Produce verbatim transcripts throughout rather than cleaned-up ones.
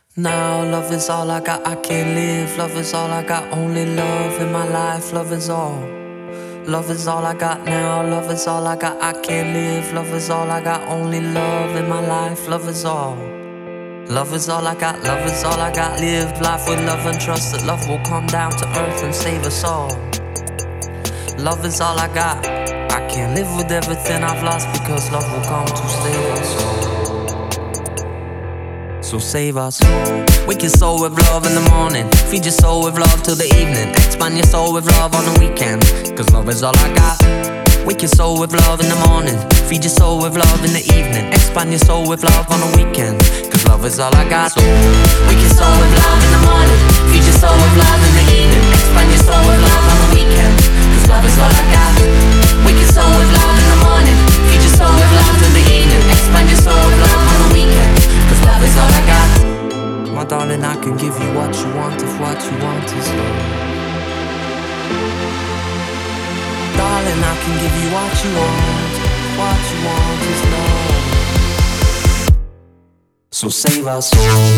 Now love is all I got, I can't live. Love is all I got, only love in my life. Love is all. Love is all I got now, love is all I got, I can't live. Love is all I got, only love in my life. Love is all. Love is all I got, love is all I got. Live life with love and trust that love will come down to earth and save us all. Love is all I got. I can't live with everything I've lost because love will come to save us all. So save us. Wake your soul with love in the morning, feed your soul with love till the evening, expand your soul with love on the weekend, cause love is all I got. Wake your soul with love in the morning, feed your soul with love in the evening, expand your soul with love on the weekend, cause love is all I got. So wake your soul with love in the morning, feed your soul with love in the evening, expand your soul with love on the weekend, cause love is all I got. Wake your soul with love in the morning, feed your soul with love in the evening, expand your soul with love on the weekend, cause love is all I got. My darling, I can give you what you want if what you want is love. Darling, I can give you what you want, what you want is love. So save our soul.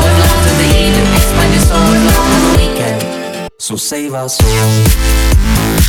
So save our soul.